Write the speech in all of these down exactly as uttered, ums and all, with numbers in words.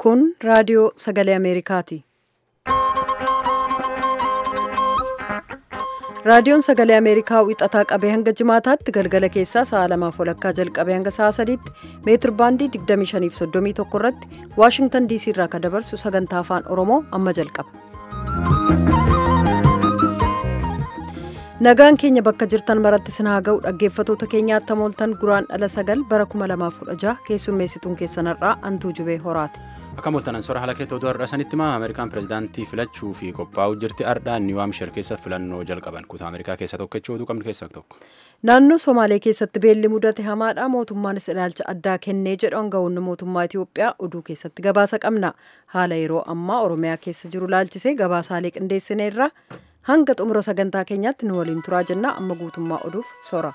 Kun raadiyoo sagalee Ameerikaati. Raadiyoon sagalee Ameerikaa wixataa qabee hanga jimaataatti galgala keessaa sa'a lamaaf walakkaa jalqabee hanga sa'a sadiitti meetir baandii digdamii shanii fi soddomii tokko irratti Waashingtan diisii irraa kan dabarsu sagantaa afaan Oromoo amma jalqaba. Nagaan keenya bakka jirtan maratti sin haa ga'u dhaggeeffatoota keenyaatti hamooltan guraan dhala sagal bara kuma lamaaf kudha jaha keessummeessituun keessanarraa Antuu Jubee Horaati. Akka mooltanan sora haala keettoo du'arraa sanitti maa Ameerikaan pirezidaantii filachuu fi qophaa'uu jirti ardhaa Niw Haamshar keessa filannoo jalqaban kutaa Ameerikaa keessa tokko jechuudha qabnu keessaa tokko. Naannoo Somaalee keessatti beelli mudate hamaadha mootummaanis ilaalcha addaa kennee jedhu aangawoonni mootummaa Itiyoophiyaa oduu keessatti gabaasa qabna. Haala yeroo ammaa Oromiyaa keessa jiru ilaalchisee gabaasaalee qindeessineerra hanga xumura sagantaa keenyaatti nu waliin turaa jenna amma guutummaa oduuf sora.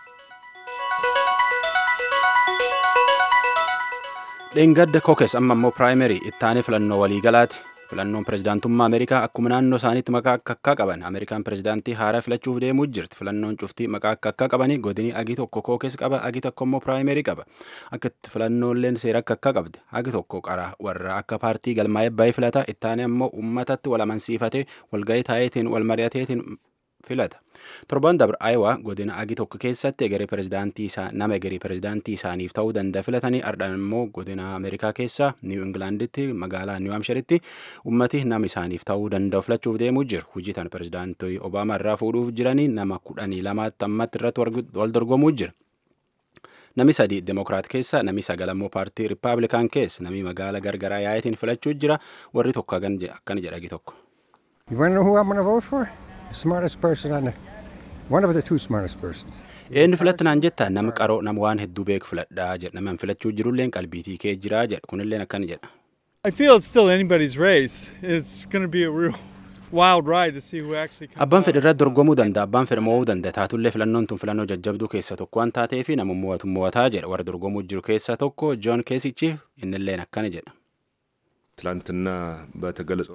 Dheengadda kookes amma immoo piraayimerii ittaanee filannoo waliigalaati. Filannoon pirezidaantummaa Ameerikaa akkuma naannoo isaaniitti maqaa akka akka qaban Ameerikaan pirezidaantii haaraa filachuuf deemuu jirti. Filannoon cuftii maqaa akka akka qabanii godini agi tokko kookes qaba agi tokko immoo piraayimerii qaba. Akka itti filannoolleen seera akka akka qabdi agi tokko qara warra akka paartii galmaa'ee baay'ee filata ittaanee immoo uummatatti wal amansiifatee walgahii taa'eetiin wal mari'ateetiin filata. Torban dabre Ayiwaa godina agi tokko keessatti egeree pirezidaantii isaa nama egeree pirezidaantii isaaniif ta'uu danda'a filatanii ardhaan immoo godina Ameerikaa keessa Niw Ingilaanditti magaalaa Niw Haamsharitti ummati nama isaaniif ta'uu danda'u filachuuf deemuu jiru. Hojii tan pirezidaantii Obaamaa irraa fuudhuuf jiranii nama kudhanii lamaatti ammatti irratti wal dorgomuu jira. Nami sadii Demokiraat keessa nami sagal immoo paartii Rippaabilikaan keessa nami magaala gargaraa yaa'eetiin filachuu jira warri tokko akkana jedhagi tokko. You want to know who I'm going to vote for? The smartest person on the, one of the two smartest persons. Eenyu filattanaan jetta nama qaroo nama waan hedduu beeku filadhaa jedha nama filachuu jirulleen qalbiitii kee jiraa jedha kunilleen akkana jedha. I feel it's still anybody's race. It's going to be a real wild ride to see who actually comes. Abbaan fedhe irratti dorgomuu danda'a abbaan fedhe mo'uu danda'a taatullee filannoon tun filannoo jajjabduu keessa tokko waan taatee fi nama mo'atu mo'ataa jedha warra dorgomuu jiru keessaa tokko Joon Keesichi innilleen akkana jedha. ትላንትና በተገለጸው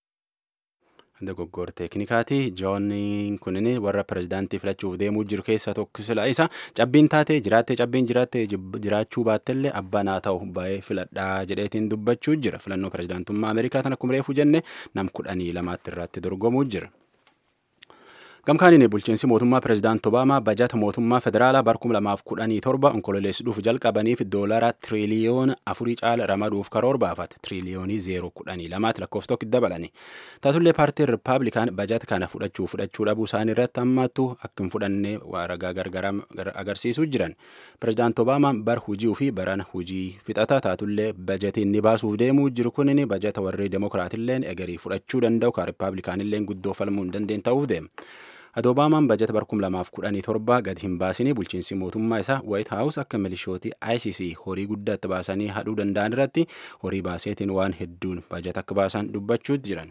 Dogoggora teeknikaati Joon kunin warra pirezidaantii filachuuf deemuu jiru keessaa tokko sila isa cabbiin taatee jiraattee cabbiin jiraattee jiraachuu baattellee abbaan haa ta'u baay'ee filadhaa jedheetiin dubbachuu jira filannoo pirezidaantummaa Ameerikaa tan akkuma reefu jenne nam kudhanii lamaatti irratti dorgomuu jira. Gamkaaniin bulchiinsi mootummaa pirezidaantii Obaamaa bajata mootummaa federaalaa bara kuma lamaaf kudhanii torba onkololeessuudhuuf jalqabaniif doolara tiriliyoona afurii caala ramaduuf karoora baafate tiriliyoonii zeeroo kudhanii lamaatti lakkoofsa tokko dabalani. Taatullee paartiin Rippaabilikaan bajata kana fudhachuu fudhachuu dhabuu isaanii irratti hammaattu akka hin fudhanne ragaa gargaraa agarsiisuu jiran. Pirezidaantii Obaamaan bar hujii fi baran hujii fixata taatullee bajatiin ni baasuuf deemuu jiru kunin bajata warri Demokiraatilleen egerii fudhachuu danda'u kan Rippaabilikaanilleen guddoo falmuu hin dandeenye ta'uuf deema. Ado Obaamaan bajata bara kuma lamaaf kudhanii torba gadi hin baasinii bulchiinsi mootummaa isaa White House akka milishootii I C C horii guddaatti baasanii hadhuu danda'an irratti horii baaseetiin waan hedduun bajata akka baasan dubbachuu jiran.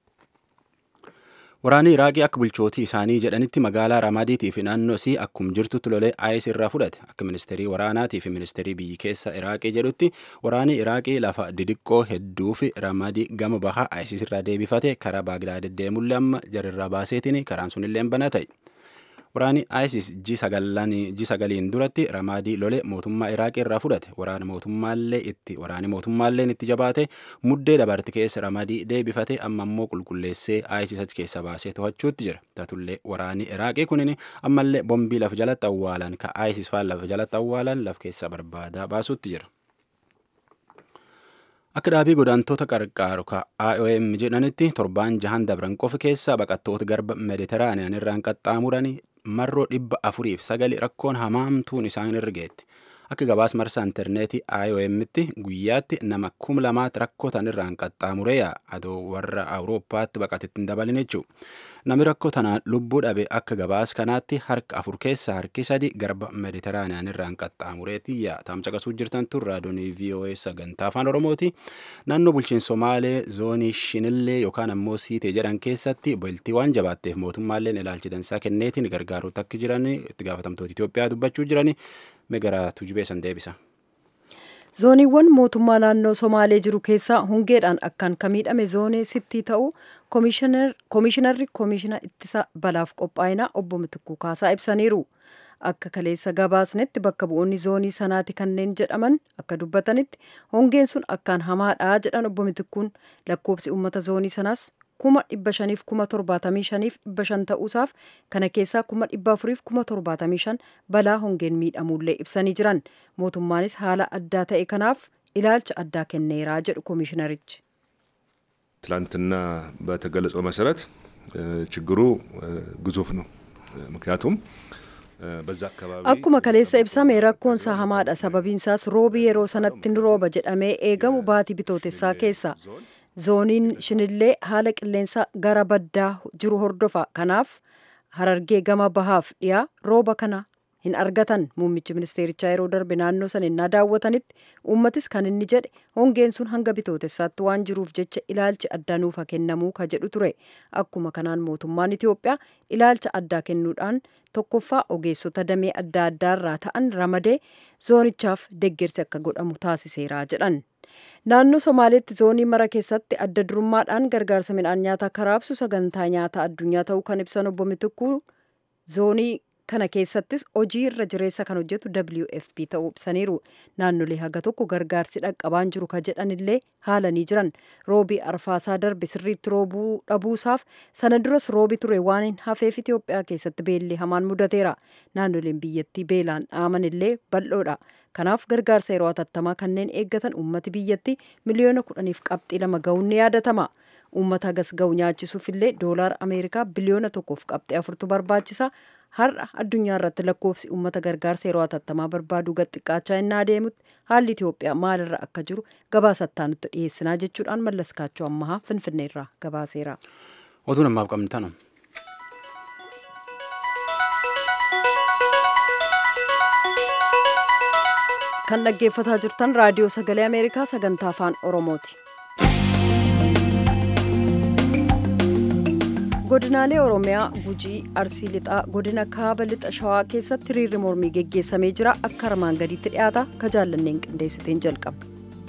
Waraanni Iraaqii akka bulchootii isaanii jedhanitti magaalaa Ramaadiitii fi naannoo isii akkuma jirtutti lolee I S irraa fudhate akka ministeerii waraanaatii fi ministeerii biyyi keessa Iraaqii jedhutti waraanni Iraaqii lafa didiqqoo hedduu fi Ramaadii gama bahaa I S irraa deebifate karaa Baagdaad deemullee amma jarirraa baaseetiin karaan sunillee bana ta'e. Waraanni I S ji sagaliin duratti Ramaadii lolee mootummaa Iraaqii irraa fudhate waraana mootummaallee itti waraanni mootummaalleen itti jabaate muddee dabarte keessa Ramaadii deebifate amma immoo qulqulleessee I S achi keessa baasee to'achuutti jira. Taatullee waraanni Iraaqii kunin ammallee bombii lafa jalatti awwaalan ka I S faan lafa jalatti awwaalan laf keessa barbaadaa baasuutti jira. Akka dhaabii godaantoota qarqaaru ka I O M jedhanitti torbaan jahan dabran qofa keessa baqattoota garba Mediteraaniyaan irraan qaxxaamuranii marroo dhibba afuriif sagali rakkoon hamaamtuun isaan irra geetti. Akka gabaas marsaa intarneetii I O M'tti guyyaatti nama kuma lamaatti rakkoo tan irraan qaxxaamuree adoo warra Awurooppaatti baqatetti hin dabalin jechuudha. Namni rakkoo tanaan lubbuu dhabe akka gabaas kanaatti harka afur keessa harki sadi garba Mediteraaniyaan irraan qaxxaamureetii yaa'atam caqasuu jirtan tun raadiyoonii V O A sagantaa afaan Oromooti. Naannoo bulchiinsa Somaalee zoonii Shinillee yookaan ammoo Siitee jedhan keessatti boltii waan jabaatteef mootummaalleen ilaalchi dansaa kenneetiin gargaaruutti akka jiran itti gaafatamtoota Itoophiyaa dubbachuu jiran megaraa tujubee san deebisa. Zooniiwwan mootummaa naannoo Somaalee jiru keessaa hongeedhaan akkaan ka miidhame zoonii sittii ta'uu koomishinarri koomishina ittisa balaaf qophaa'inaa obbo Mitikkuu Kaasaa ibsaniiru. Akka kaleessa gabaasnetti bakka bu'oonni zoonii sanaati kanneen jedhaman akka dubbatanitti hongeen sun akkaan hamaadha jedhan obbo Mitikkuun lakkoobsi uummata zoonii sanaas kuma dhibba shaniif kuma torbaatamii shaniif dhibba shan ta'uusaaf kana keessaa kuma dhibba afuriif kuma torbaatamii shan balaa hongeen miidhamuullee ibsanii jiran mootummaanis haala addaa ta'e kanaaf ilaalcha addaa kenneeraa jedhu koomishinarichi. ትላንትና በተገለጸው መሰረት ችግሩ ግዙፍ ነው ምክንያቱም በዛ አካባቢ akkuma kaleessa ibsame rakkoon isaa hamaadha sababiin isaas roobi yeroo sanatti ni rooba jedhamee eegamu baatii bitootessaa keessa zooniin shinillee haala qilleensa gara baddaa jiru hordofa kanaaf harargee gama bahaaf dhiyaa rooba kana hin argatan muummichi ministeerichaa yeroo darbe naannoo sana innaa daawwatanitti uummatis kan inni jedhe hongeen sun hanga bitootessaatti waan jiruuf jecha ilaalchi addaa nuuf kennamuu ka jedhu ture akkuma kanaan mootummaan Itoophiyaa ilaalcha addaa kennuudhaan tokkoffaa ogeessota damee adda addaarraa ta'an ramadee zoonichaaf deeggarsi akka godhamu taasiseera jedhan. Naannoo Somaaleetti zoonii mara keessatti adda durummaadhaan gargaarsa midhaan nyaataa karaabsu sagantaa nyaata addunyaa ta'uu kan ibsan obbo Mitikkuu zoonii kana keessattis hojii irra jireessa kan hojjetu W F P ta'uu ibsaniiru. Naannolee haga tokko gargaarsi dhaqqabaan jiru ka jedhanillee haalanii jiran. Roobii arfaasaa darbe sirriitti roobuu dhabuusaaf sana duras roobi ture waan hin hafeef Itoophiyaa keessatti beelli hamaan mudateera. Naannoleen biyyattii beelaan dhaamanillee bal'oodha. Kanaaf gargaarsa yeroo hatattamaa kanneen eeggatan uummati biyyattii miliyoona kudhaniif qabxii lama ga'uun ni yaadatama. Uummata hagas ga'u nyaachisuuf illee doolaara Ameerikaa biliyoona tokkoof qabxii afurtu barbaachisa. Har'a addunyaa irratti lakkoofsi uummata gargaarsa yeroo hatattamaa barbaadu gad xiqqaachaa innaa adeemutti haalli Itoophiyaa maalirra akka jiru gabaasattaa nutti dhiyeessinaa jechuudhaan Mallaskaachoo Ammahaa Finfinneerraa gabaaseera. Oduun ammaaf qabnu tana. Kan dhaggeeffataa jirtan raadiyoo sagalee Ameerikaa sagantaa afaan Oromooti. Godinaalee Oromiyaa Gujii Arsii Lixaa godina Kaaba Lixa Shawaa keessatti hiriirri mormii geggeessamee jira akka armaan gadiitti dhiyaata ka jaallanneen qindeessiteen jalqaba.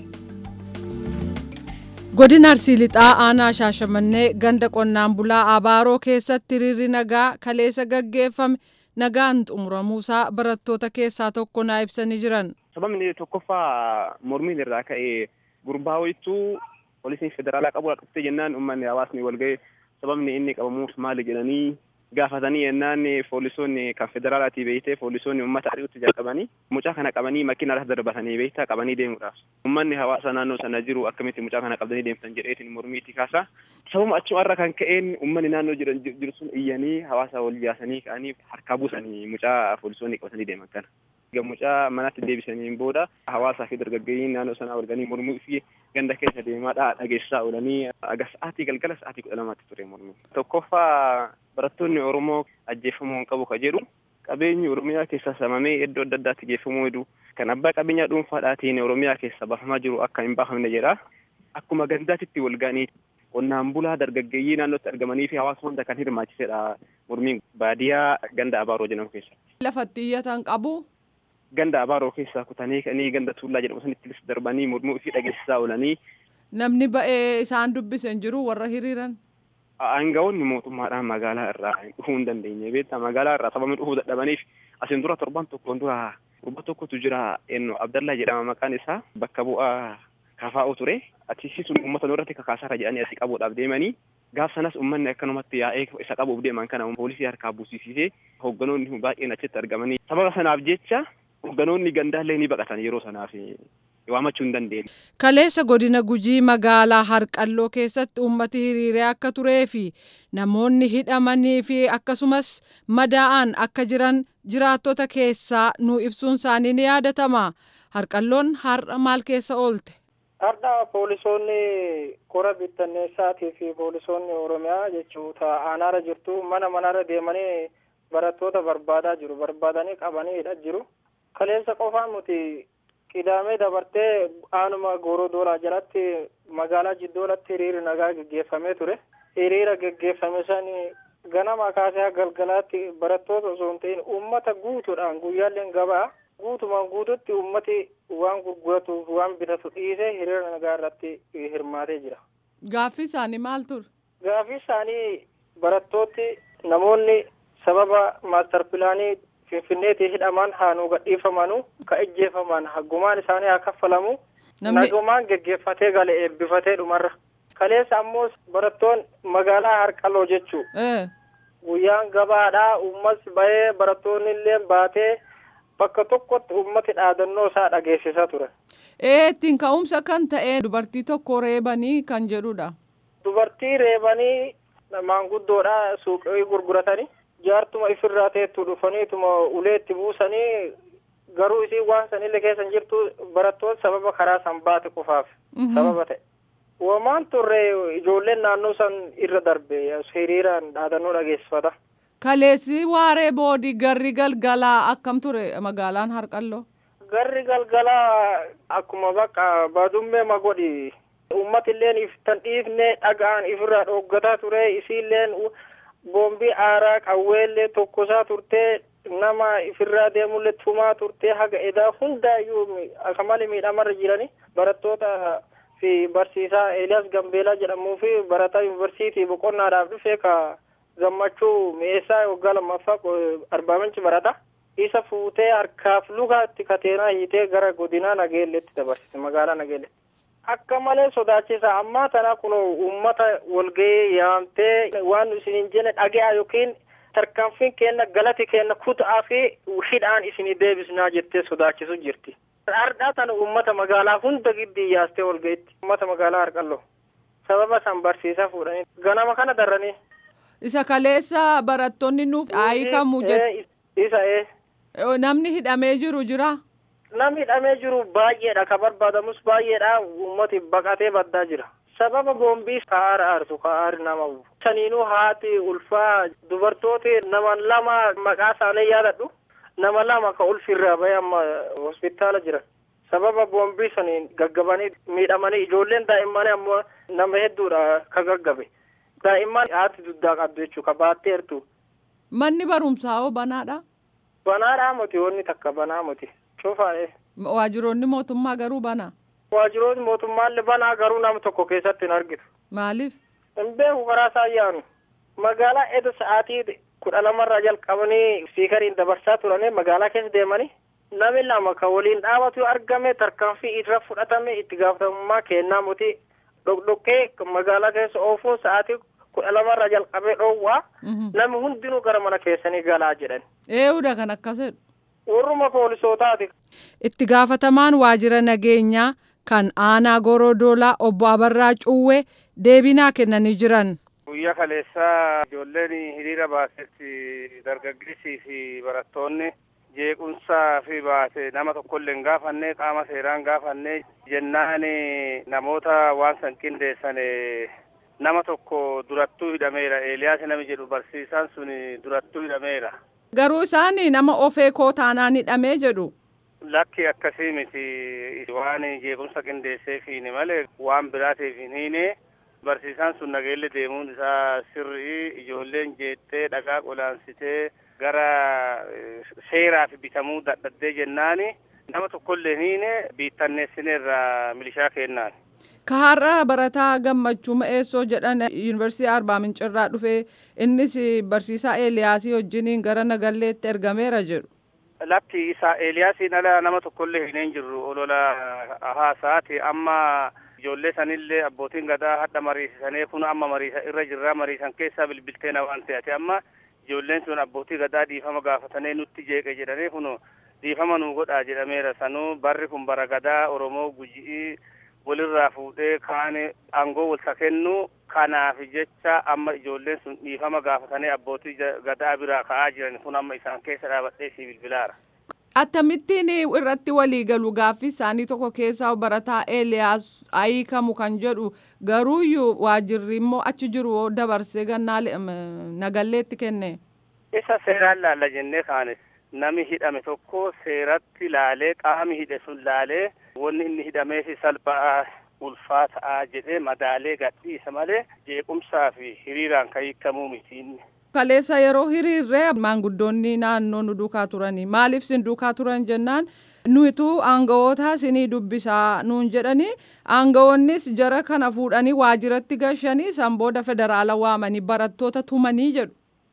Godina Arsii Lixaa aanaa Shaashamannee ganda qonnaan bulaa Abaaroo keessatti hiriirri nagaa kaleessa gaggeeffame nagaan xumuramuusaa barattoota keessaa tokko naa ibsanii jiran. Sababni tokkoffaa mormiin irraa ka'ee gurbaa ho'ituu poolisiin federaalaa qabu dhuftee jennaan uummanni hawaasni walga'ee sababni inni qabamuuf maali jedhanii gaafatanii yennaan poolisoonni kan federaalaatii beeytee poolisoonni uummata ari'utti jalqabanii mucaa kana qabanii makiinaadhaaf darbatanii beeytaa qabanii deemuudhaaf uummanni hawaasa naannoo sana jiru akkamitti mucaa kana qabdanii deemtan jedheetiin mormii itti kaasaa sababuma achumarra kan ka'een uummanni naannoo jiran jiru sun iyyanii hawaasa wal jaasanii ka'anii harkaa buusanii mucaa poolisoonni qabatanii deeman kana. Mucaa manatti deebisaniin booda hawaasaa fi dargaggeeyyiin naannoo sanaa walganii mormuu fi ganda keessa deemaadha dhageessaa oolanii aga sa'aatii galgala sa'aatii kudha lamaatti ture mormuu. Tokkoffaa barattoonni Oromoo ajjeefamuu hin qabu ka jedhu qabeenyi Oromiyaa keessa samamee iddoo adda addaatti geeffamuu hedduu kan abbaa qabeenyaa dhuunfaadhaatiin Oromiyaa keessa baafamaa jiru akka hin baafamne jedha. Akkuma gandaatitti walganii qonnaan bulaa dargaggeeyyii naannootti argamanii fi hawaasa hunda kan hirmaachisedha mormiin baadiyaa ganda Abaaroo jedhamu keessatti. Lafatti iyyatan qabu. Ganda Abaaroo keessaa kutanii kanii ganda Tuullaa jedhamu sanitti darbanii mormuu fi dhageessisaa oolanii. Namni ba'ee isaan dubbisen jiru warra hiriiran. Aangawoonni mootummaadhaan magaalaa irraa dhufuu hin dandeenye beektaa magaalaa irraa sababni dhufuu dadhabaniif asiin dura torban tokkoon dura gurba tokkotu jira eenyu Abdallaa jedhama maqaan isaa bakka bu'aa kafaa'u ture achiisi sun uummata irratti kakaasaara jedhanii asii qabuudhaaf deemanii gaaf sanas uummanni akkanumatti yaa'ee isa qabuuf deeman kana poolisii harkaa buusisiisee hoogganoonni baay'een achitti argamanii sababa sanaaf jecha hoogganoonni gandaallee ni baqatan yeroo sanaaf waamachuu hin dandeenye. Kaleessa godina Gujii magaalaa Harqalloo keessatti uummati hiriiree akka turee fi namoonni hidhamanii fi akkasumas madaa'an akka jiran jiraattota keessaa nu ibsuun isaanii ni yaadatama. Harqalloon har'a maal keessa oolte? Har'a poolisoonni kora bittanneessaatii fi poolisoonni Oromiyaa jechuudha aanaarra jirtu mana manarra deemanii barattoota barbaadaa jiru barbaadanii qabanii hidhaa jiru. Kaleessa qofaan nuti qidaamee dabartee aanuma gooroo doolaa jalatti magaalaa jiddoolatti hiriira nagaa geggeeffamee ture. Hiriira geggeeffame sani ganama kaasee galgalaatti barattoota osoo hin ta'in uummata guutuudhaan guyyaalleen gabaa guutumaan guututti uummati waan gurguratuuf waan bitatu dhiisee hiriira nagaa irratti hirmaatee jira. Gaaffii isaanii maal ture? Gaaffii isaanii barattooti namoonni sababa maastar pilaanii Finfinneetii hidhaman haa nu gadhiifamanu, ka ejjeefaman haggumaan isaanii haa kaffalamu. Nagumaan geggeeffatee gale eebbifatee dhumarra. Kaleessa ammoo barattoon magaalaa Harqalloo jechuu. Guyyaan gabaadhaa uummas bahee barattoonni illee baatee bakka tokkotti uummati dhaadannoo isaa dhageessisaa ture. Ee ittiin ka'umsa kan ta'e dubartii tokko reebanii kan jedhudha. Dubartii reebanii maanguddoodhaa suuqii gurguratanii jaartuma ifirraa teettuu dhufaniituma uleetti buusanii garuu isii waan sanillee keessan jirtu barattoota sababa karaa san baate qofaaf sababa ta'e. Wamaan turre ijoolleen naannoo san irra darbe hiriiraan dhaadannoo dhageessifata. Kaleessi waaree boodii garri galgalaa akkam ture magaalaan Harqalloo? Garri galgalaa akkuma bakka baadummee magodhi. Uummatilleen iftan dhiifne dhagaan ifirraa dhooggataa ture isiilleen boombii aaraa qawweellee tokkosaa turtee nama ifirraa deemullee tumaa turtee haga edaa hundaayyuu akka malee miidhamarra jirani barattoota fi barsiisaa Eeliyaas Gambeelaa jedhamuu fi barataa yuunivarsiitii boqonnaadhaaf dhufee ka gammachuu mi'eessaa waggaa lammaffaa Arbaa Minci barata. Isa fuutee harkaaf lugaatti kateenaa hiitee gara godinaa Nageelleetti dabarsite magaalaa Nageellee. Akka malee sodaachisa ammaa tana kun uummata walgahii yaamtee waan isin jenne dhagaa yookiin tarkaanfiin kenna galati kenna kutaa fi hidhaan isin deebisnaa jettee sodaachisu jirti. Ardhaa tana uummata magaalaa hunda giddii yaastee walgahiitti uummata magaalaa Harqalloo sababa san barsiisaa fuudhanii ganama kana darranii. Isa kaleessa barattoonni nuuf aayikamu jedhu. Isa ee. Namni hidhamee jiru jira. Namni hidhamee jiru baay'eedha ka barbaadamus baay'eedha uummati baqatee baddaa jira. Sababa boombii kaara aartu kaari nama saniinuu haati ulfaa dubartooti nama lama maqaa isaanii yaadadhu nama lama ka ulfirraa bahee amma hospitaala jira. Sababa boombii saniin gaggabanii miidhamanii ijoolleen daa'immanii ammoo nama hedduudha ka gaggabe. Daa'imman haati duddaa qabdu jechuu ka baatteertu. Manni barumsaa hoo banaadha? Banaadhaa moti wanni takka banaa moti. Cufaa'ee. Waajjiroonni mootummaa garuu banaa? Waajjiroonni mootummaallee banaa garuu nama tokko keessatti hin argitu. Maaliif? Hin beeku karaa isaa yaanu. Magaalaa eeda sa'aatii kudha lamarraa jalqabanii spiikariin dabarsaa turanii magaalaa keessa deemanii namni lama kan waliin dhaabatu argame tarkaanfii irra fudhatame itti gaafatamummaa kennaa moti dhokdhokkee magaalaa keessa oofuun sa'aatii kudha lamarraa jalqabee dhoowwaa namni hundinuu gara mana keessanii galaa jedhan. Eeyyuudha kan akkasidha. Warruma poolisootaati. Itti gaafatamaan waajjira nageenyaa kan aanaa Gorodoolaa obbo Abarraa Cuuwwee deebinaa kennanii jiran. Guyyaa kaleessaa ijoolleen hiriira baasetti dargaggeessii fi barattoonni jeequmsaa fi baase nama tokkollee hin gaafanne qaama seeraan gaafanne jennaan namoota waan san qindeessan nama tokko durattuu hidhameera. Eeliyaas nami jedhu barsiisaan sun durattuu hidhameera. Garuu isaan nama ofee koo taanaan hidhamee jedhu. Lakki akkasii miti waan jeequmsa qindeesseefiini malee waan biraatiif hin hiine barsiisaan sun Nageelle deemuun isaa sirrii ijoolleen jeettee dhagaa qolaansitee gara seeraaf bitamuu dadhabdee jennaani nama tokkollee hin hiine biittanneessineerra milishaa kennaan. Ka har'a barataa Gammachuu Ma'eessoo jedhan yuunivarsiitii Arbaa Mincirraa dhufee innis barsiisaa Eeliyaasii wajjiniin gara Nagalleetti ergameera jedhu. Lakki isaa Eeliyaasiin ala nama tokkollee hin jirru olola haasaati amma ijoollee sanillee abbootiin gadaa hadha mariisisanii kun amma mariisa irra jirra mariisan keessaa bilbiltee na waan ta'ate amma ijoolleen sun abbootii gadaa dhiifama gaafatanii nutti jeeqe jedhanii kun dhiifama nu godhaa jedhameera sanuu barri kun bara gadaa Oromoo Gujii walirraa fuudhee kaan aangoo walta kennu kanaaf jecha amma ijoolleen sun dhiifama gaafatanii abbootii gadaa biraa ka'aa jiran kun amma isaan keessa dhaabadhee si bilbilaara. Akkamittiin irratti walii galu gaaffii isaanii tokko keessaa barataa Eeliyaas aayikamu kan jedhu garuuyyuu waajjirri immoo achi jiru dabarsee gannaa Nagalleetti kenne. Isa seeraan laalla jennee kaanes nami hidhame tokko seeratti laalee qaami hidhe sun laalee wanni inni hidhameef salphaa ulfaataa jedhee madaalee gadhiisa malee jeequmsaa fi hiriiraan kan hiikamuu miti. Kaleessa yeroo hiriirree maanguddoonni naannoo nu duukaa turanii maaliif sin duukaa turan jennaan nuyitu aangawoota sinii dubbisaa nuun jedhanii aangawoonnis jara kana fuudhanii waajjiratti gashanii san booda federaala waamanii barattoota tumanii jedhu.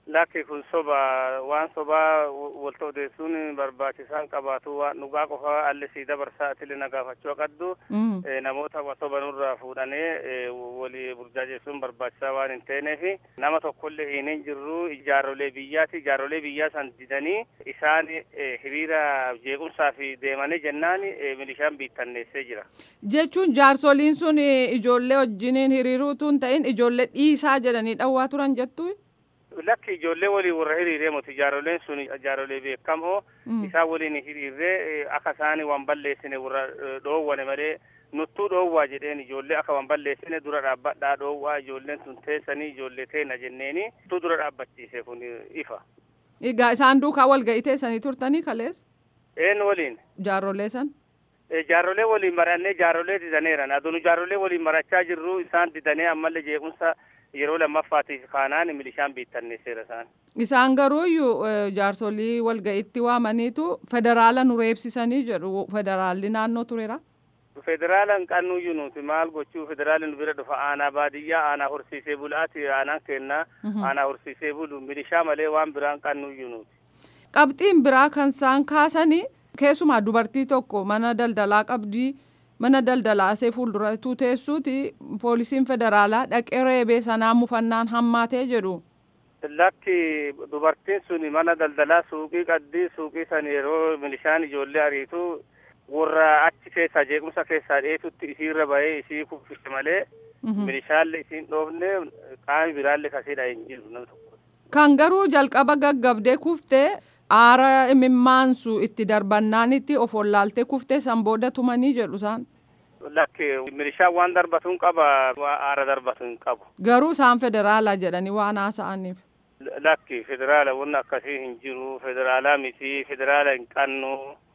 Lakki kun soba waan sobaa walta odeessuun barbaachisaan qabaatu waan dhugaa qofa alli sii dabarsaa atili nagaafachuu qabdu namoota soba nurraa fuudhanii walii burjaajessuun barbaachisaa waan hin teeneef nama tokkollee hin jirru ijaarrolee biyyaati ijaarrolee biyyaa san didanii isaan hiriira jeequmsaa fi deemanii jennaan milishaan biittanneessee jira. Jechuun jaarsoliin sun ijoollee wajjiniin hiriiruutu hin ta'in ijoollee dhiisaa jedhanii dhawwaa turan jettu? Lakki ijoollee waliin warra hiriiree moti ijaarroleen sun ijaarrolee beekamoo isaan waliin hiriiree akka isaan waan balleessine warra dhoowwane malee nuttuu dhoowwaa jedheen ijoollee akka waan balleessine dura dhaabbadhaa dhoowwaa ijoolleen sun teessanii ijoollee teena jenneeni nuttuu dura dhaabbachiise kun ifa. Egaa isaan duukaa wal ga'ii teessanii turtanii kalees? Een waliin. Jaarrolee san? Jaarrolee waliin marannee jaarrolee didaneeran aduun jaarrolee waliin marachaa jirru isaan didanee ammallee jeequmsa yeroo lammaffaatiif kaanaan milishaan biittanneesseera isaan. Isaan garuu iyyuu jaarsolii walga'iitti waamaniitu federaala nu reebsisanii jedhu federaalli naannoo tureera. Federaala hin qabnuyyuu nuti maal gochuu federaalli nu bira dhufa aanaa baadiyyaa aanaa horsiisee bulaati aanaan kennaa aanaa horsiisee bulu milishaa malee waan biraan qabnuyyuu nuti. Qabxiin biraa kan isaan kaasanii keessumaa dubartii tokko mana daldalaa qabdii. Mana daldalaa asee fuulduratu teessuuti poolisiin federaalaa dhaqee reebee sanaa mufannaan hammaatee jedhu. Lakki dubartiin sun mana daldalaa suuqii qaddii suuqii san yeroo milishaan ijoollee ariitu warra achi keessaa jeequmsa keessaa dheetutti isiirra bahee isii kuffise malee milishaalle isiin dhoofne qaami biraalle kasiidha hin jiru nama tokko. Kan garuu jalqaba gaggabdee kuftee aara imimmaansu itti darbannaanitti of wallaaltee kuftee san booda tumanii jedhu isaan. Lakki milishaan waan darbatuun qaba aara darbatuun qabu. Garuu isaan federaalaa jedhanii waan haasa'aniif. Lakki federaala wanni akkasii hin jiru federaalaa miti federaala hin qannu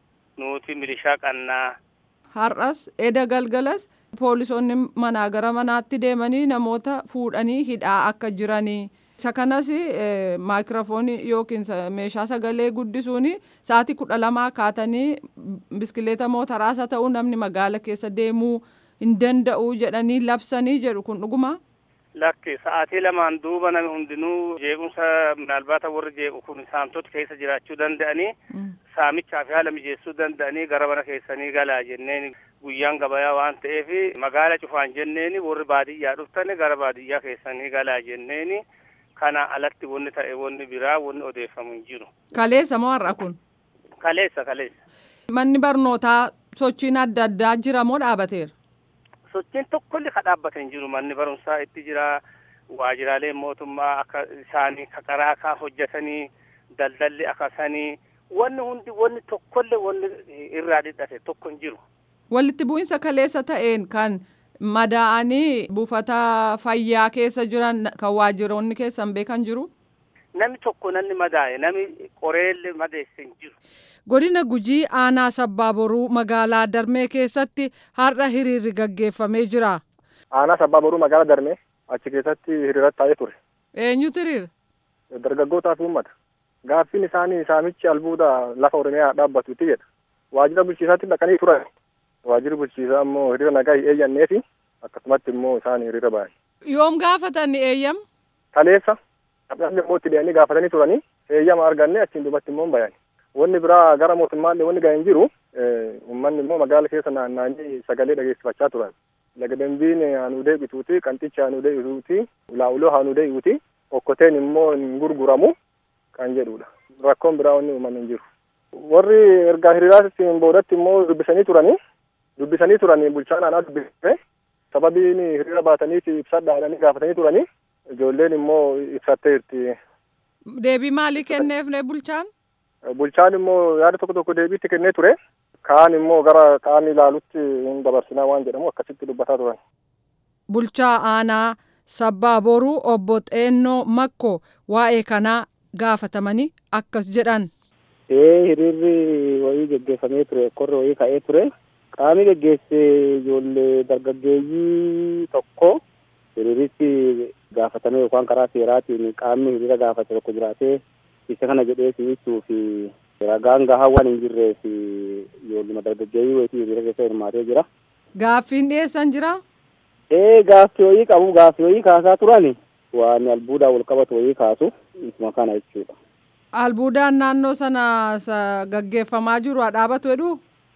nuti milishaa qannaa. Har'as eda galgalas poolisoonni manaa gara manaatti deemanii namoota fuudhanii hidhaa akka jiranii. Isa kanas maayikiroofoonii yookiin meeshaa sagalee guddisuun sa'aatii kudha lamaa kaatanii biskileeta mootaraasa ta'uu namni magaala keessa deemuu hin danda'u jedhanii labsanii jedhu kun dhuguma. Lakki sa'aatii lamaan duuba namni hundinuu jeequmsa minaalbaata warri jeequ kun saamtota keessa jiraachuu danda'anii saamichaa fi haala mijeessuu danda'anii gara mana keessanii galaa jenneen guyyaan gabayaa waan ta'eef magaala cufaan jenneen warri baadiyyaa dhuftani gara baadiyyaa keessanii galaa jenneen. Kana alatti wanni ta'e wanni biraa wanni odeeffamu hin jiru. Kaleessa moo har'a kun? Kaleessa kaleessa. Manni barnootaa sochiin adda addaa jira moo dhaabateera? Sochiin tokkollee ka dhaabbate hin jiru manni barumsaa itti jira waajjiraaleen mootummaa akka isaanii karaa akka hojjetanii daldalli akkasanii wanni hundi wanni tokkollee wanni irraa dhidhate tokko hin jiru. Walitti bu'insa kaleessa ta'een kan madaa'anii buufata fayyaa keessa jiran kan waajjiroonni keessan beekan jiru? Namni tokko namni madaa'e namni qoreellee madeesse hin jiru. Godina Gujii aanaa Sabbaa Boruu magaalaa Darmee keessatti har'a hiriirri gaggeeffamee jira. Aanaa Sabbaa Boruu magaalaa Darmee achi keessatti hiriira taa'ee ture. Eenyutu hiriira? Dargaggootaa fi uummata. Gaaffiin isaanii saamichi albuuda lafa Oromiyaa dhaabbatuuti jedha. Waajjira bulchiisaatti dhaqanii turan. Waajjirri bulchiisaa immoo hiriira nagaa hin eeyyanneefi akkasumatti immoo isaan hiriira ba'an. Yoom gaafatan eeyyam? Kaleessa dhabdhabni immoo itti deemanii gaafatanii turanii eeyyama arganne achiin duubatti immoo bayan. Wanni biraa gara mootummaallee wanni ga'e hin jiru uummanni immoo magaala keessa naanna'anii sagalee dhageessifachaa turan. Laga dambiin haanuu deebituuti, qanxicha haanuu deebituuti, ulaa'uloo haanuu deebi'uuti, okkoteen immoo hin gurguramu kan jedhudha. Rakkoon biraa wanni uumame hin jiru. Warri ergaa hiriiraatti boodatti immoo dubbisanii turanii dubbisanii turanii bulchaan aanaa dubbisee sababiin hiriira baataniif ibsadhaa jedhanii gaafatanii turanii ijoolleen immoo ibsatteerti. Deebii maalii kenneefne bulchaan? Bulchaan immoo yaada tokko tokko deebiitti kennee ture. Kaan immoo gara qaamni ilaalutti hin dabarsinaa waan jedhamu akkasitti dubbataa turan. Bulchaa aanaa Sabbaa Boruu obbo Xeennoo Makko waa'ee kanaa gaafatamanii akkas jedhan. Ee hiriirri wayii geggeeffamee ture korri wayii ka'ee ture. Qaamni geggeesse ijoollee dargaggeeyyii tokko hiriiritti gaafatamee yookaan karaa seeraatiin qaamni hiriira gaafate tokko jiraatee isa kana jedhee si'achuu fi ragaan gahaa waan hin jirree fi ijoollee dargaggeeyyii wayii hiriira keessa hirmaatee jira. Gaaffiin dhiyeessan jira? Ee gaaffii wayii qabu gaaffii wayii kaasaa turani waan albuudaan wal qabatu wayii kaasu. isuma kana jechuudha. Albuudaan naannoo sana gaggeeffamaa jiru haa dhaabatu jedhu?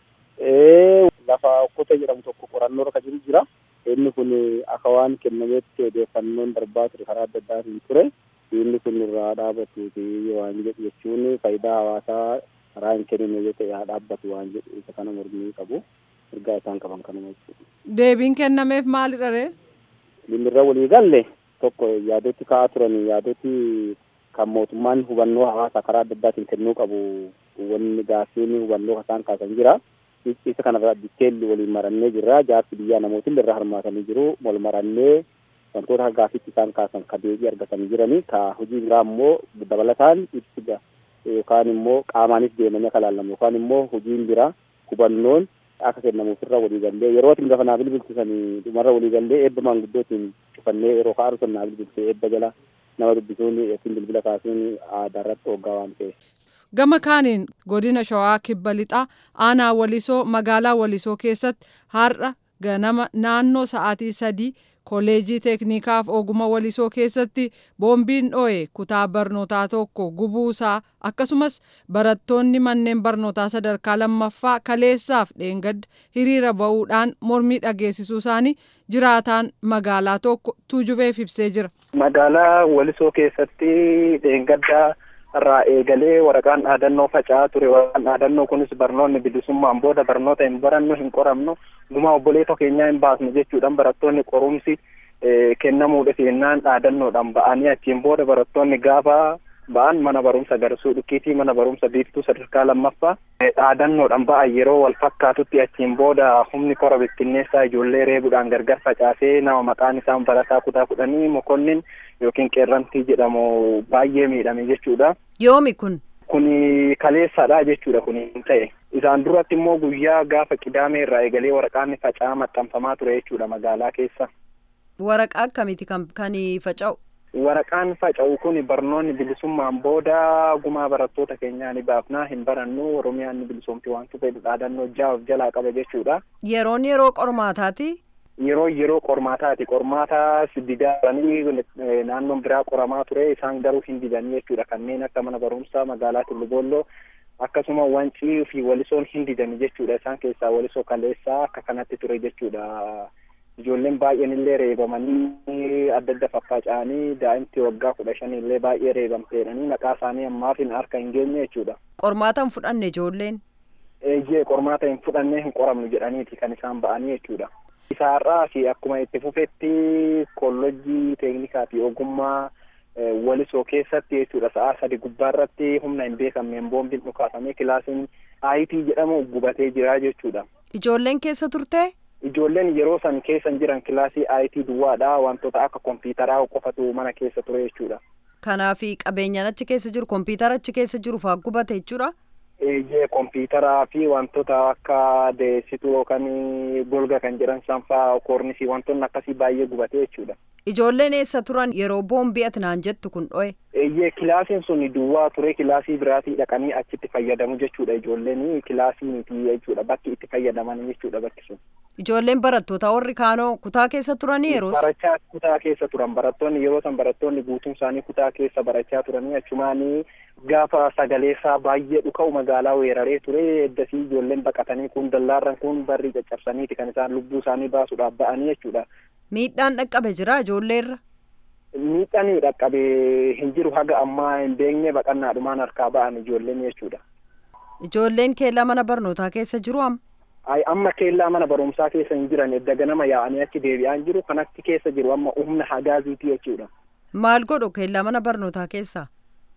Ee lafa okkotee jedhamu tokko qorannoo irra jiru jira. Inni kun akka waan kennameetti odeeffannoon darbaa ture karaa adda addaatiin ture. Inni kun irraa dhaabatu waan jedhu jechuun faayidaa hawaasaa karaa hin kennine yoo ta'e haa dhaabbatu waan jedhu isa kana mormii qabu. Ergaa isaan qaban kanuma jechuudha. Deebiin kennameef maalidha ree? Dhimmi irra walii galle tokko yaadoti ka'aa turan yaadoti kan mootummaan hubannoo hawaasaa karaa adda addaatiin kennuu qabu wanni gaaffiin hubannoo isaan kaasan jira. Isa kanarraa diteelli waliin marannee jirra. Jaarsi biyyaa namootiin irra hirmaatanii jiru. Wal marannee wantoota gaaffiitti isaan kaasan ka deebii argatanii jiranii ka hojii biraa immoo dabalataan ibsiga yookaan immoo qaamaanis deemanii akka laallamu yookaan immoo hojiin biraa hubannoon akka kennamuuf irra walii gallee yeroo itti gafa naa bilbilchisanii dhumarra walii gallee eebba maanguddootiin cufannee yeroo ka'aaru sun naa bilbilchee eebba jala nama dubbisuun yookiin bilbila kaasuun aadaa irratti hoggaa waan ta'eef. Gama kaaniin godina Shawaa Kibba Lixaa aanaa Walisoo magaalaa Walisoo keessatti har'a ganama naannoo sa'aatii sadii kolleejii teeknikaaf ogummaa Walisoo keessatti boombiin dho'e kutaa barnootaa tokko gubuusaa akkasumas barattoonni manneen barnootaa sadarkaa lammaffaa kaleessaaf dheengadda hiriira ba'uudhaan mormii dhageessisuu isaanii jiraataan magaalaa tokko tuujubeef ibsee jira. Magaalaa Walisoo keessatti dheengaddaa irraa eegalee waraqaan dhaadannoo faca'aa ture. Waraqaan dhaadannoo kunis barnoonni bilisummaan booda barnoota hin barannu hin qoramnu gumaa obboleettii keenyaa hin baasnu jechuudhaan barattoonni qorumsi kennamuudha seenaan dhaadannoodhaan ba'anii achiin booda barattoonni gaafa ba'an mana barumsa garsuu dhukkiitii mana barumsa biiftuu sadarkaa lammaffaa dhaadannoodhaan ba'an yeroo wal fakkaatutti achiin booda humni kora bittinneessaa ijoollee reebuudhaan gargar facaasee nama maqaan isaa barataa kutaa kudhanii mokonnin yookiin qeerrantii jedhamu baay'ee miidhame jechuudha. Yoomi kun? Kuni kaleessaadha jechuudha kuni hin ta'e. Isaan duratti immoo guyyaa gaafa qidaamee irraa eegalee waraqaan faca'aa maxxanfamaa ture jechuudha magaalaa keessa. Waraqaa akkamiiti kan faca'u? Waraqaan faca'u kun barnoonni bilisummaan booda gumaa barattoota keenyaa ni baafnaa hin barannu Oromiyaan ni bilisoomti waan ta'eef dhaadannoo jaaf jalaa qaba jechuudha. Yeroon yeroo qormaataati? Yeroo yeroo qormaataati. Qormaataa didanii naannoon biraa qoramaa ture isaan garuu hin didanii jechuudha. Kanneen akka mana barumsaa magaalaa Tullubooloo akkasuma Wancii fi Walisoon hin didanii jechuudha. Isaan keessaa Walisoo kaleessaa akka kanatti ture jechuudha. Ijoolleen baay'een illee reebamanii adda adda faffaca'anii daa'imti waggaa kudha shanii illee baay'ee reebamteedhanii maqaa isaanii ammaaf hin harka hin geenye jechuudha. Qormaata hin fudhanne ijoolleen? Eeyyee qormaata hin fudhannee hin qoramnu jedhaniiti kan isaan ba'anii jechuudha. Isaarraa fi akkuma itti fufetti kolleejjii teeknikaa fi ogummaa Walisoo keessatti jechuudha sa'a sadi gubbaarratti humna hin beekamneen boombiin dhukaafamee kilaasiin I T jedhamu gubatee jira jechuudha. Ijoolleen keessa turte? Ijoolleen yeroo san keessa jiran kilaasii I T duwwaadha wantoota akka kompiitaraa qofatu mana keessa ture jechuudha. Kanaaf qabeenyaan achi keessa jiru kompiitara achi keessa jiru fa'aa gubate jechuudha? Eeyyee kompiitaraa fi wantoota akka deessituu yookaan golga kan jedhan sanfaa koornisii wantoonni akkasii baay'ee gubate jechuudha. Ijoolleen eessa turan yeroo boombii ati naan jettu kun dho'e? Eeyyee kilaasiin sun duwwaa ture kilaasii biraatii dhaqanii achitti fayyadamu jechuudha ijoolleen kilaasii miti jechuudha bakki itti fayyadaman jechuudha bakki sun. Ijoolleen barattoota warri kaanoo kutaa keessa turanii yeroo barachaa kutaa keessa turan barattoonni yeroo san barattoonni guutuun isaanii kutaa keessa barachaa turanii achumaanii gaafa sagaleessaa baay'ee dhuka'u magaalaa weeraree ture eddasii ijoolleen baqatanii kun dallaarran kun barrii caccabsaniiti kan isaan lubbuu isaanii baasuudhaaf ba'anii jechuudha. Miidhaan dhaqqabe jira ijoolleerra? Miidhaan dhaqqabe hin jiru haga ammaa hin beekne baqannaadhumaan harkaa ba'an ijoolleen jechuudha. Ijoolleen keellaa mana barnootaa keessa jiru amma? Ay amma keellaa mana barumsaa keessa hin jiran edda ganama yaa'anii achi deebi'aa jiru kan achi keessa jiru amma humna hagaaziiti jechuudha. Maal godhu keellaa mana barnootaa keessa?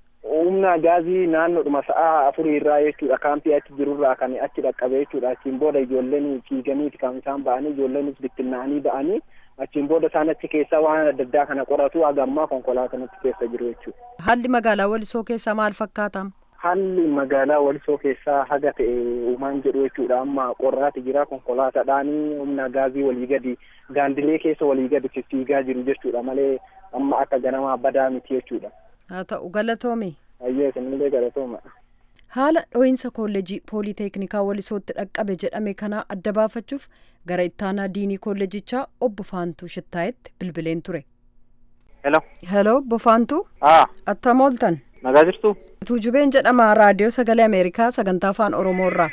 Humna hagaazii naannoodhuma sa'a afurii irraa jechuudha kaampii achi jirurraa kan achi dhaqqabe jechuudha achiin booda ijoolleen fiiganiiti kan isaan ba'anii ijoolleenis bittinnaa'anii ba'anii achiin booda isaan achi keessaa waan adda addaa kana qoratu haga ammaa konkolaataan achi keessa jiru jechuudha. Haalli magaalaa Walisoo keessaa maal fakkaata? Haalli magaalaa Walisoo keessaa haga ta'e uumaan jedhu jechuudha amma qorraati jira konkolaataadhaan humna gaazii walii gadi daandilee keessa walii gadi fiigaa jiru jechuudha malee amma akka ganamaa badaa miti jechuudha. Haa ta'u galatoome. Ayyee isinillee galatooma. Haala dho'iinsa kolleejii pooliiteeknikaa Walisootti dhaqqabe jedhame kana adda baafachuuf gara ittaanaa diinii kolleejichaa obbo Faantuu Shittaayetti bilbileen ture. Hello. Hello, Bofaantu. Ah. Attam ooltan. Nagaa jirtu? Tuujubeen jedhama raadiyoo sagalee Ameerikaa sagantaa afaan Oromoorraa.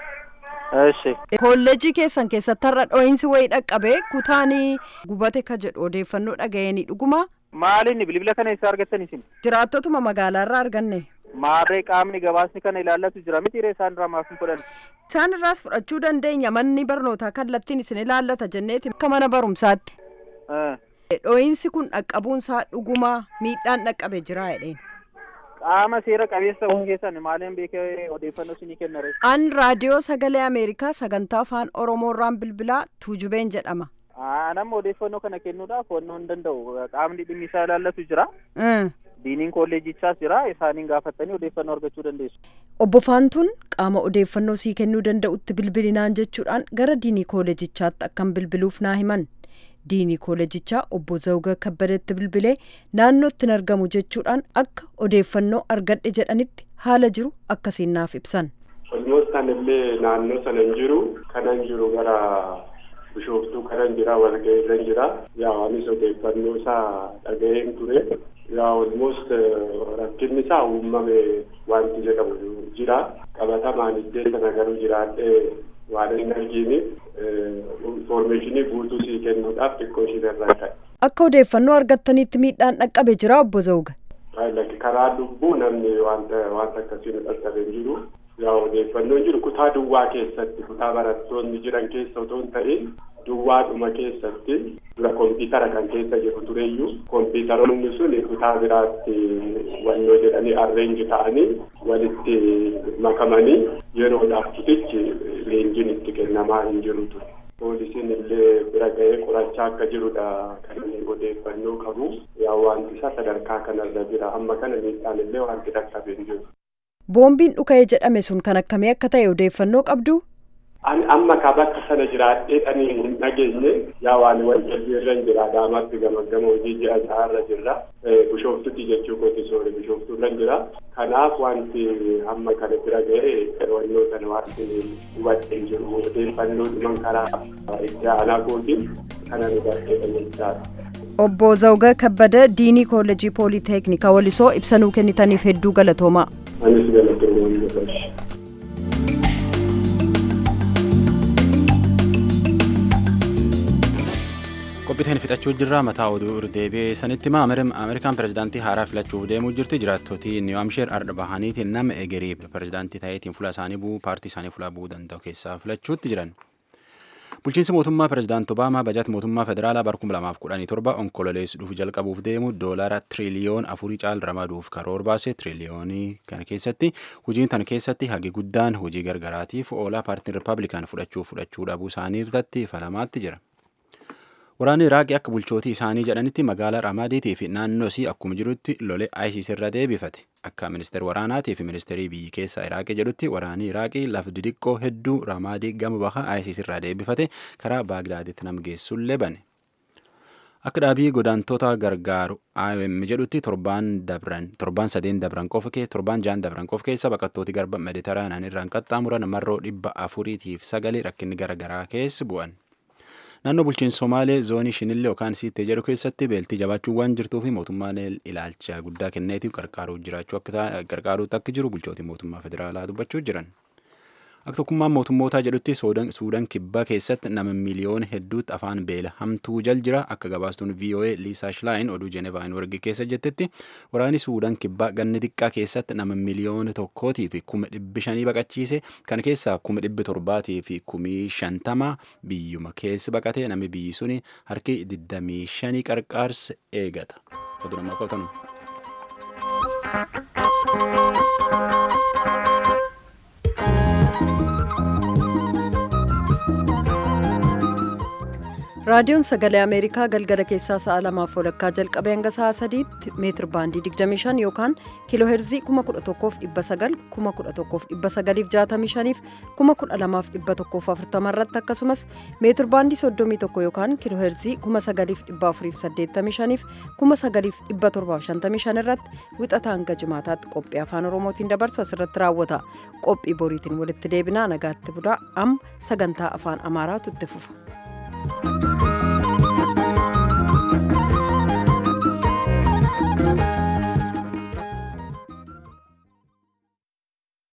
Eeshi. Kolleejjii keessan keessatti har'a dhoohinsi wayii dhaqqabee kutaanii gubate ka jedhu odeeffannoo dhaga'anii dhuguma. Maaliin bilbila kana eessa argattan isin? Jiraattotuma magaalaarraa arganne. Maarree qaamni gabaasni kana ilaallatu jira miti ree isaan irraa maaf hin fudhan? Isaan irraas fudhachuu dandeenya manni barnootaa kallattiin isin ilaallata jenneeti akka mana barumsaatti. Dhoohinsi kun dhaqqabuunsaa dhuguma miidhaan dhaqqabe jira jedheen. Qaama seera qabeessa kun keessan maaliin beekee odeeffannoo isinii kenna ree? An raadiyoo sagalee Ameerikaa sagantaa afaan Oromoorraan bilbilaa Tuujubeen jedhama. Nama odeeffannoo kana kennuudhaaf wannoo hin danda'u. Qaamni dhimmi isaa ilaallatu jira. Diiniin kolleejichaas jira. Isaaniin gaafattanii odeeffannoo argachuu dandeessu. Obbo Faantuun qaama odeeffannoo sii kennuu danda'utti bilbilinaan jechuudhaan gara diinii kolleejichaatti akkan bilbiluuf naa himan. Diinii kolleejichaa obbo Zawga Kabbadetti bilbilee naannootti hin argamu jechuudhaan akka odeeffannoo argadhe jedhanitti haala jiru akkasiin naaf ibsan. Olmoostaan illee naannoo sana hin jiru. Kanan jiru gara Bishooftuu kanan jira walga'ii irra jira. Yaa anis odeeffannoo isaa dhaga'een ture. Yaa olmoost rakkinni isaa uumame wanti jedhamu jira. Qabatamaan iddoo sana garuu jiraadhee waan hin arginiif informationii guutuu sii kennuudhaaf xiqqoo isheen ka'e. Akka odeeffannoo argattanitti miidhaan dhaqqabe jira obbo Zawga. Karaa lubbuu namni wanta wanta akkasiin dhaqqabe hin jiru. Yaa odeeffannoon jiru kutaa duwwaa keessatti kutaa barattoonni jiran keessa otoo hin ta'in duwwaadhuma keessatti dura kompiitara kan keessa jiru tureyyuu kompiitaroonni sun kutaa biraatti wannoo jedhanii arreenji ta'anii walitti makamanii yeroodhaaf kutichi leenjiin itti kennamaa hin jiru ture. Poolisiin illee bira ga'ee qorachaa akka jirudha kan odeeffannoo qabu. Yaa wanti isaa sadarkaa kanarra jira. Amma kana miidhaan illee wanti dhaqqabe hin jiru. Boombiin dhuka'ee jedhame sun kan akkamii akka ta'e odeeffannoo qabdu? Ani amma ka bakka sana jiraadhee dhanii hin dhageenye yaa waan waljalbii irra hin jira Adaamaatti gamaggama hojii ji'a ja'arra jirra. Bishooftutti jechuu kooti soore Bishooftuu irra jira. Kanaaf wanti amma kana bira ga'ee wannoo sana wanti hubadhee jiru odeeffannoo dhuman karaa itti aanaa kootiin kana nu bartee dhageessaadha. Obbo Zawga Kabbada Diinii Kolleejii Pooliteeknikaa Walisoo ibsanuu kennitaniif hedduu galatoomaa. Anis galatoomaa hin gabaashe. Qophiiteen fixachuu jirra mataa oduu irdeebee sanitti maa Ameerikaan pirezidaantii haaraa filachuuf deemuu jirti jiraattootii Niw Haamsheer ardha bahaniitiin nama egerii pirezidaantii ta'eetiin fuula isaanii bu'uu paartii isaanii fuula bu'uu danda'u keessaa filachuutti jiran. Bulchiinsi mootummaa pirezidaantii Obaamaa bajaat mootummaa federaalaa bara kuma lamaaf kudhanii torba onkololeessuudhuuf jalqabuuf deemu doolaara tiriliyoon afurii caal ramaduuf karoora baase tiriliyoonii kana keessatti hojiin tan keessatti hagi guddaan hojii gargaraatiif oolaa paartiin rippaabilikaan fudhachuuf fudhachuu dhabuu isaanii irratti falamaatti jira. Waraanni Iraaqii akka bulchootii isaanii jedhanitti magaalaa Ramaadiitii fi naannoo isii akkuma jirutti lole ISIS irra deebifate. Akka ministeera waraanaatii fi ministeerii biyyi keessaa Iraaqii jedhutti waraanni Iraaqii lafa didiqqoo hedduu Ramaadii gama bahaa ISIS irraa deebifate karaa Baagdaaditti nama geessullee bane. Akka dhaabii godaantota gargaaru I O M jedhutti torbaan dabran torbaan sadeen dabran qofa kee torbaan jaan dabran qofa keessa baqattooti garba Mediteraanaan irraan qaxxaamuran marroo dhibba afuriitiif sagalee rakkinni garaagaraa keessa bu'an. Naannoo bulchiinsa Somaalee zoonii Shinillee yookaan Siitee jedhu keessatti beeltii jabaachuu waan jirtuu fi mootummaan ilaalcha guddaa kenneetiif gargaaruu jiraachuu akka gargaaruutti akka jiru bulchootii mootummaa federaalaa dubbachuu jiran. Akka tokkummaan mootummootaa jedhutti Suudaan kibbaa keessatti nama miliyoona hedduutti afaan beela hamtuu jal jira akka gabaastuun V O A Liisaa Shilaayin oduu Jeenevaa Inwargi keessa jettetti waraanni Suudaan kibbaa ganni xiqqaa keessatti nama miliyoona tokkootii fi kuma dhibbi shanii baqachiise kan keessaa kuma dhibbi torbaatii fi kumii shantama biyyuma keessa baqate namni biyyi suni harki digdamii shanii qarqaarsa eegata. Oduu namaa qabatan. raadiyoon sagalee ameerikaa galgala keessaa sa'a lamaaf walakkaa jalqabee hanga sa'a sadiitti meetir baandii digdamii shan yookaan kiiloo heerzii kuma kudha tokkoof dhibba sagal kuma kudha tokkoof dhibba sagaliif jaatamii shaniif kuma kudha lamaaf dhibba tokkoof afurtama irratti akkasumas meetir baandii soddomii tokko yookaan kiiloo heerzii kuma sagaliif dhibba afuriif saddeettamii shaniif kuma sagaliif dhibba torbaaf shantamii shan irratti wixata hanga jimaataatti qophii afaan oromootiin dabarsu asirratti raawwata. Qophii boriitiin walitti deebinaa nagaatti bulaa amma sagantaa afaan amaaraatu itti fufa.